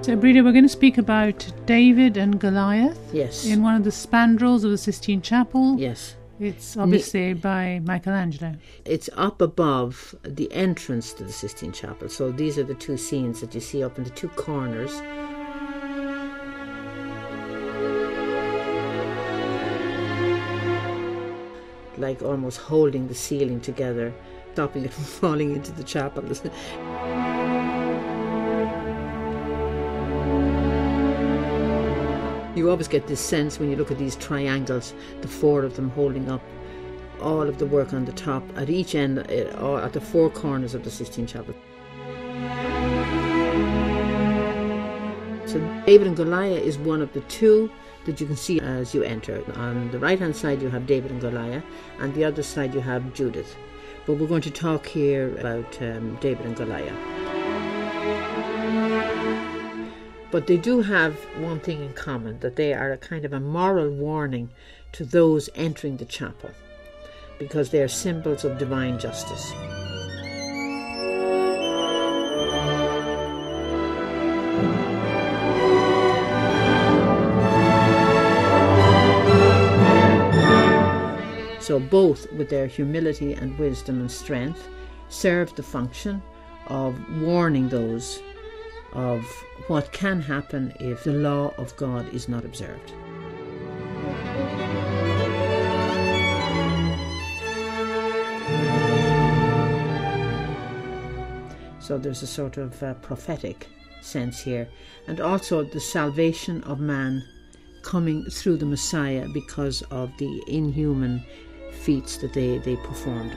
So, Breda, we're going to speak about David and Goliath. Yes. In one of the spandrels of the Sistine Chapel. Yes. It's obviously by Michelangelo. It's up above the entrance to the Sistine Chapel. So these are the two scenes that you see up in the two corners. Like almost holding the ceiling together, stopping it from falling into the chapel. You always get this sense when you look at these triangles, the four of them holding up all of the work on the top at each end, or at the four corners of the Sistine Chapel. So David and Goliath is one of the two that you can see as you enter. On the right hand side you have David and Goliath, and the other side you have Judith. But we're going to talk here about David and Goliath. But they do have one thing in common, that they are a kind of a moral warning to those entering the chapel, because they are symbols of divine justice. So both, with their humility and wisdom and strength, serve the function of warning those of what can happen if the law of God is not observed. So there's a sort of prophetic sense here, and also the salvation of man coming through the Messiah because of the inhuman feats that they performed.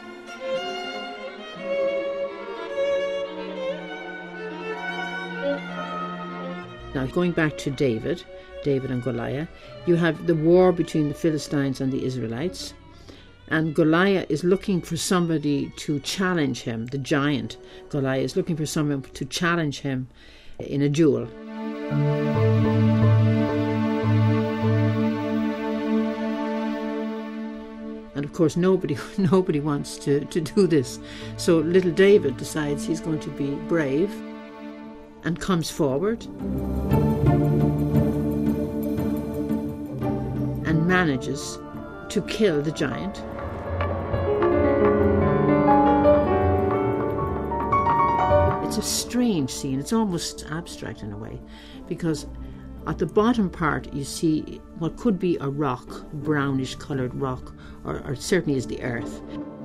Now, going back to David and Goliath, you have the war between the Philistines and the Israelites, and Goliath is looking for somebody to challenge him. The giant Goliath is looking for someone to challenge him in a duel. And of course nobody wants to do this. So little David decides he's going to be brave and comes forward and manages to kill the giant. It's a strange scene. It's almost abstract in a way, because at the bottom part you see what could be a rock, brownish coloured rock, or certainly is the earth.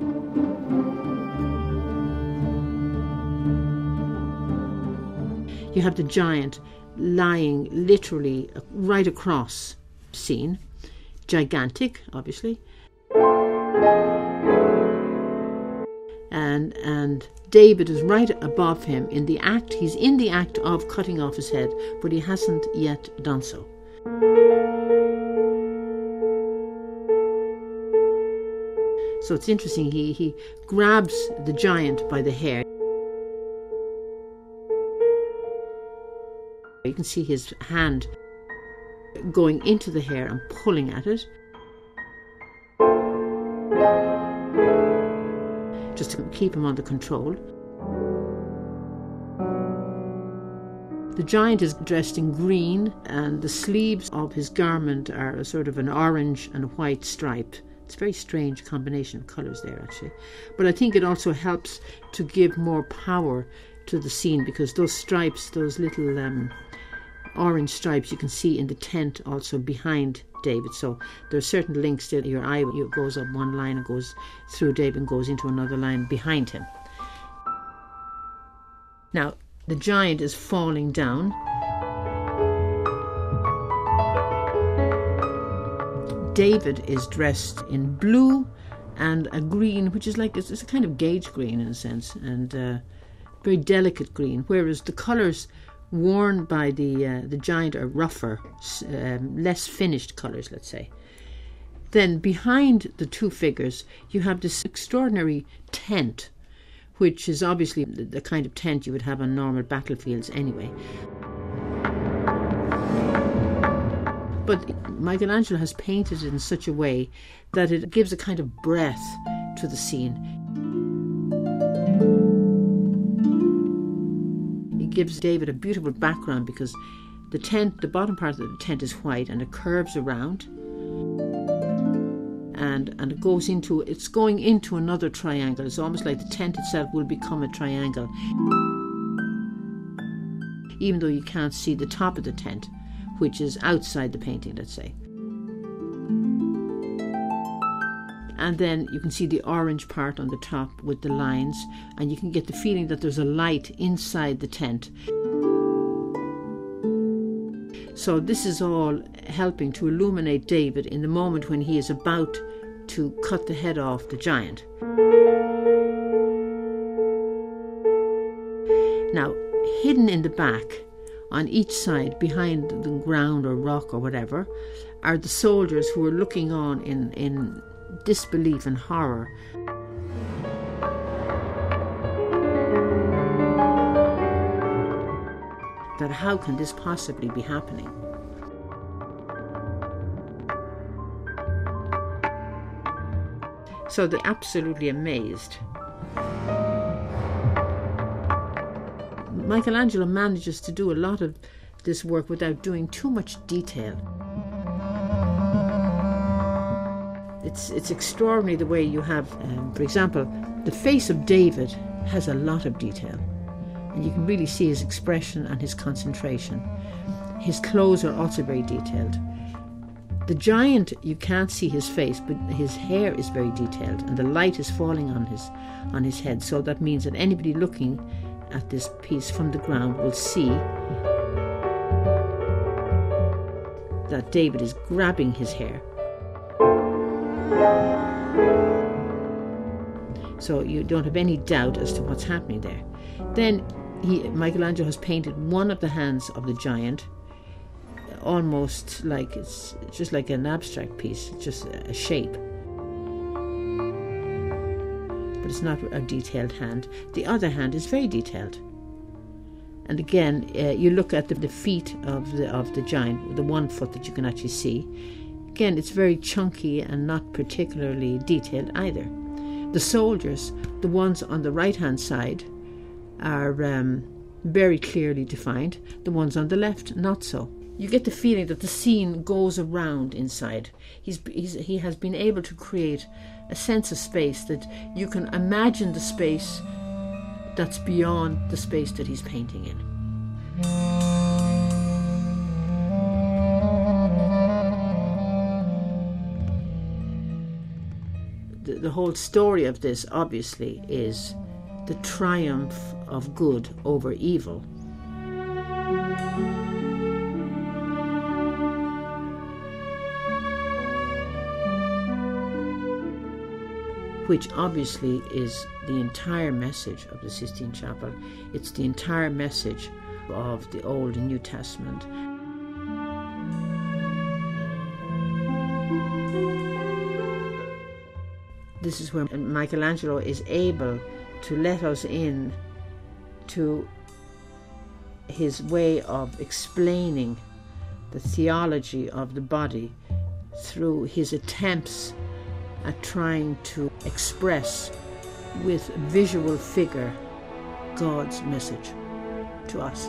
You have the giant lying literally right across the scene, gigantic, obviously. And David is right above him in the act. He's in the act of cutting off his head, but he hasn't yet done so. So it's interesting, he grabs the giant by the hair. You can see his hand going into the hair and pulling at it, just to keep him under control. The giant is dressed in green, and the sleeves of his garment are a sort of an orange and white stripe. It's a very strange combination of colours there, actually. But I think it also helps to give more power to the scene, because those stripes, those little orange stripes, you can see in the tent also behind David. So there are certain links that your eye goes up one line and goes through David and goes into another line behind him. Now, the giant is falling down. David is dressed in blue and a green, which is like, it's a kind of gauge green in a sense, and very delicate green, whereas the colours worn by the giant are rougher, less finished colours, let's say. Then behind the two figures you have this extraordinary tent, which is obviously the kind of tent you would have on normal battlefields anyway. But Michelangelo has painted it in such a way that it gives a kind of breath to the scene. gives David a beautiful background because the tent, the bottom part of the tent is white and it curves around. And it's going into another triangle. It's almost like the tent itself will become a triangle. Even though you can't see the top of the tent, which is outside the painting, let's say. And then you can see the orange part on the top with the lines, and you can get the feeling that there's a light inside the tent. So this is all helping to illuminate David in the moment when he is about to cut the head off the giant. Now, hidden in the back, on each side, behind the ground or rock or whatever, are the soldiers who are looking on in disbelief and horror. That how can this possibly be happening? So they're absolutely amazed. Michelangelo manages to do a lot of this work without doing too much detail. It's extraordinary the way you have, for example, the face of David has a lot of detail. And you can really see his expression and his concentration. His clothes are also very detailed. The giant, you can't see his face, but his hair is very detailed and the light is falling on his head. So that means that anybody looking at this piece from the ground will see that David is grabbing his hair. So you don't have any doubt as to what's happening there. Then Michelangelo has painted one of the hands of the giant, almost like it's just like an abstract piece, just a shape. But it's not a detailed hand. The other hand is very detailed. And again, you look at the feet of the giant, the one foot that you can actually see. Again, it's very chunky and not particularly detailed either. The soldiers, the ones on the right-hand side, are very clearly defined. The ones on the left, not so. You get the feeling that the scene goes around inside. He has been able to create a sense of space that you can imagine the space that's beyond the space that he's painting in. The whole story of this, obviously, is the triumph of good over evil. Which obviously is the entire message of the Sistine Chapel. It's the entire message of the Old and New Testament. This is where Michelangelo is able to let us in to his way of explaining the theology of the body through his attempts at trying to express with visual figure God's message to us.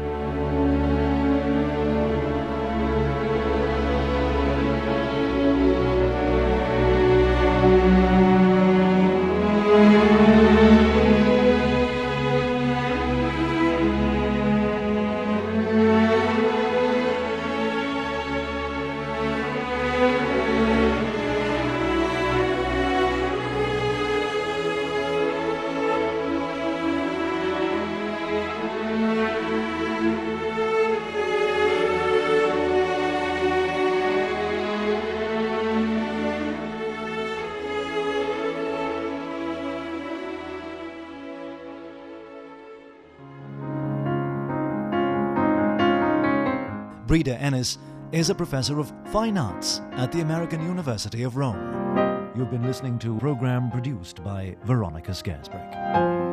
Breda Ennis is a professor of fine arts at the American University of Rome. You've been listening to a program produced by Veronica Scarisbrick.